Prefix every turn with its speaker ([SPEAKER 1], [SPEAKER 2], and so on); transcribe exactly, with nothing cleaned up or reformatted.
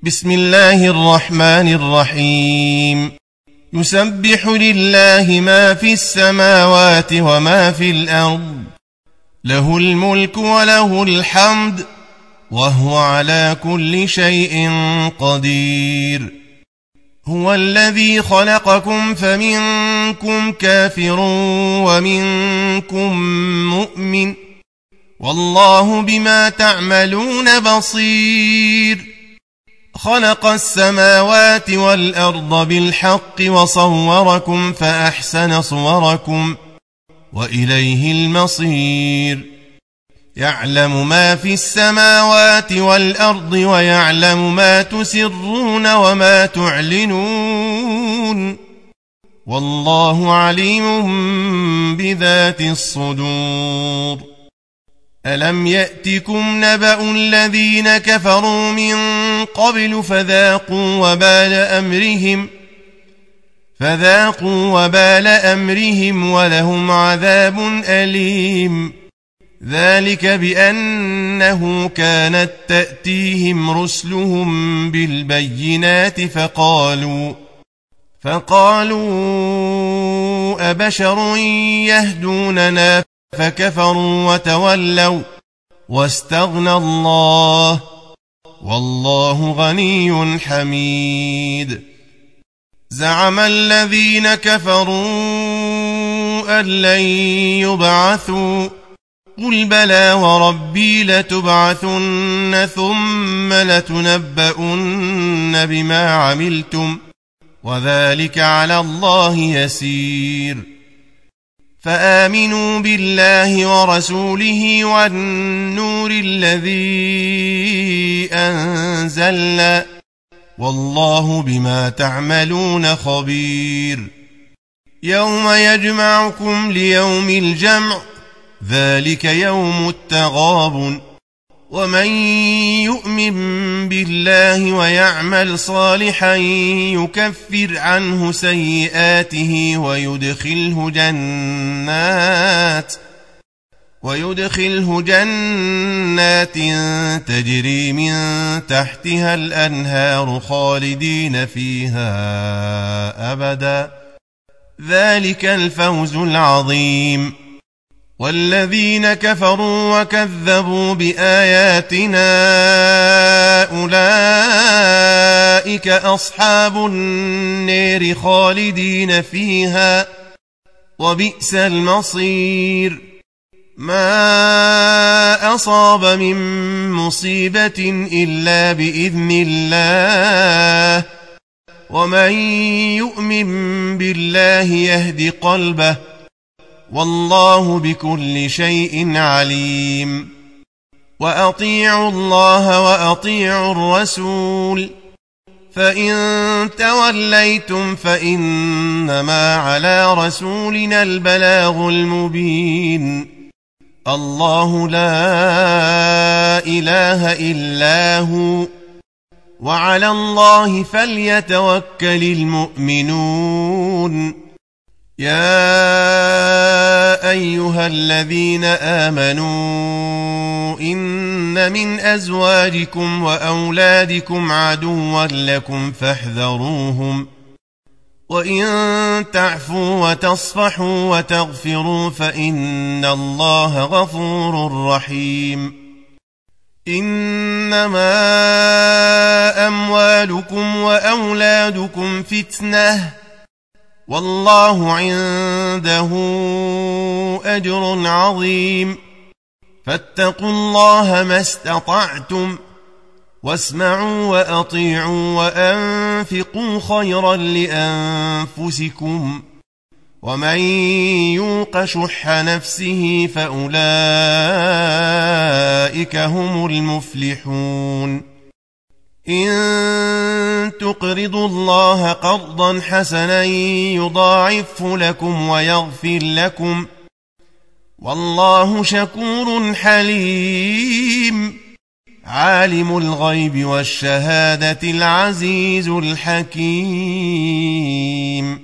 [SPEAKER 1] بسم الله الرحمن الرحيم. يسبح لله ما في السماوات وما في الأرض، له الملك وله الحمد، وهو على كل شيء قدير. هو الذي خلقكم فمنكم كافر ومنكم مؤمن، والله بما تعملون بصير. خلق السماوات والأرض بالحق وصوركم فأحسن صوركم وإليه المصير. يعلم ما في السماوات والأرض ويعلم ما تسرون وما تعلنون، والله عليم بذات الصدور. ألم يأتكم نبأ الذين كفروا من قبل فذاقوا وبال أمرهم فذاقوا وبال أمرهم ولهم عذاب أليم. ذلك بأنه كانت تأتيهم رسلهم بالبينات فقالوا فقالوا أبشر يهدوننا فكفروا وتولوا واستغنى الله، والله غني حميد. زعم الذين كفروا أن لن يبعثوا، قل بلى وربي لتبعثن ثم لتنبؤن بما عملتم، وذلك على الله يسير. فآمنوا بالله ورسوله والنور الذي أنزلنا، والله بما تعملون خبير. يوم يجمعكم ليوم الجمع، ذلك يوم التغابن. ومن يؤمن بالله ويعمل صالحا يكفر عنه سيئاته ويدخله جنات ويدخله جنات تجري من تحتها الأنهار خالدين فيها أبدا، ذلك الفوز العظيم. والذين كفروا وكذبوا بآياتنا أولئك أصحاب النار خالدين فيها، وبئس المصير. ما أصاب من مصيبة إلا بإذن الله، ومن يؤمن بالله يهد قلبه، والله بكل شيء عليم. وأطيعوا الله وأطيعوا الرسول، فإن توليتم فإنما على رسولنا البلاغ المبين. الله لا إله إلا هو، وعلى الله فليتوكل المؤمنون. يا أيها الذين آمنوا إن من أزواجكم وأولادكم عدوا لكم فاحذروهم، وإن تعفوا وتصفحوا وتغفروا فإن الله غفور رحيم. إنما أموالكم وأولادكم فتنة، والله عنده أجر عظيم. فاتقوا الله ما استطعتم، واسمعوا وأطيعوا وأنفقوا خيرا لأنفسكم، ومن يوق شح نفسه فأولئك هم المفلحون. إن تقرضوا الله قرضا حسنا يضاعفه لكم ويغفر لكم، والله شكور حليم. عالم الغيب والشهادة العزيز الحكيم.